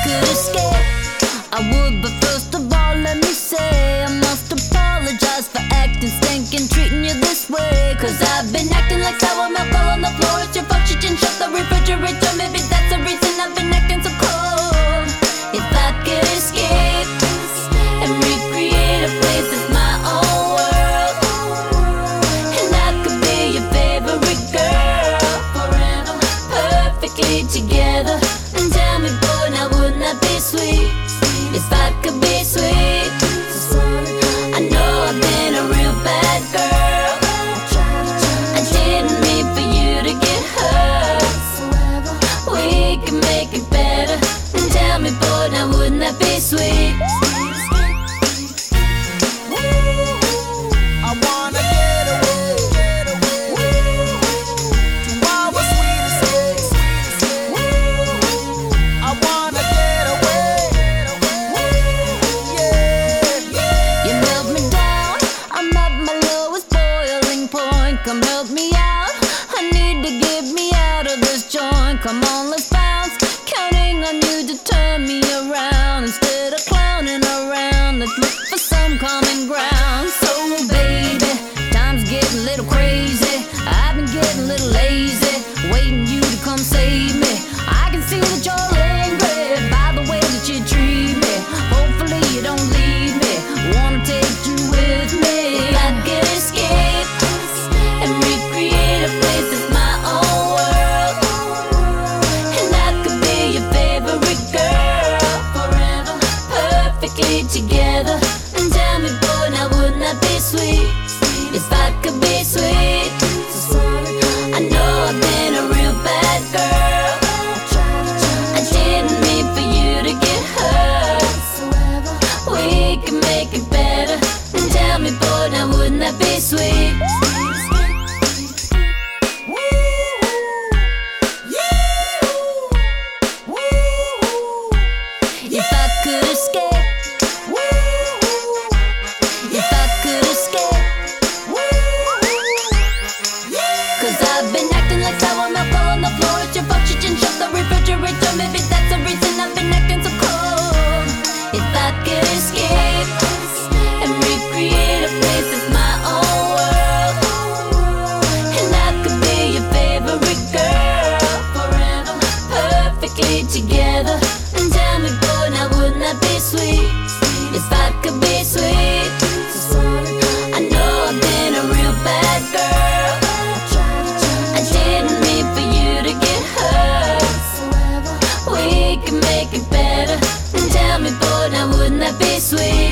could escape, I would, but first of all, let me say I must apologize for acting stinking, treating you this way. Cause I've been acting like sour milk all on the floor. It's your fault you didn't shut the refrigerator. Maybe that's the reason I've been acting so cold. If I could escape and recreate a place that's my own world, and I could be your favorite girl forever, perfectly together. And tell me, boy, now wouldn't that be sweet? If I could be sweet. I know I've been a real bad girl. I didn't mean for you to get hurt. We can make it better. And tell me, boy, now wouldn't that be sweet? I wanna get away to our sweet escape. I wanna get away. Yeah. You melt me down, I'm at my lowest boiling point. Come help me out, I need to get me out of this joint. Come on, let's bounce, counting on you to turn me around. Instead of clowning around, let's look for some common ground. So baby, time's getting a little crazy. I've been getting a little lazy, waiting you to come save me. I can see that you're angry by the way that you treat me. Hopefully you don't leave me, wanna take you with me. If I could escape and recreate a place that's my own world, and I could be your favorite girl forever, perfectly together. And tell me, boy, now wouldn't that be sweet? If I could be sweet. I know I've been a real bad girl. I didn't mean for you to get hurt. We can make it better. And tell me, boy, now wouldn't that be sweet? If I could escape, if I could escape, cause I've been acting like sour milk all on the floor. It's your fault you didn't shut the refrigerator. Maybe that's the reason I've been acting so cold. If I could escape and recreate a place that's my own world, and I could be your favorite girl forever, perfectly together. And tell me, boy, now wouldn't that be sweet? If I could be sweet. I know I've been a real bad girl. I didn't mean for you to get hurt. We can make it better. And tell me, boy, now wouldn't that be sweet?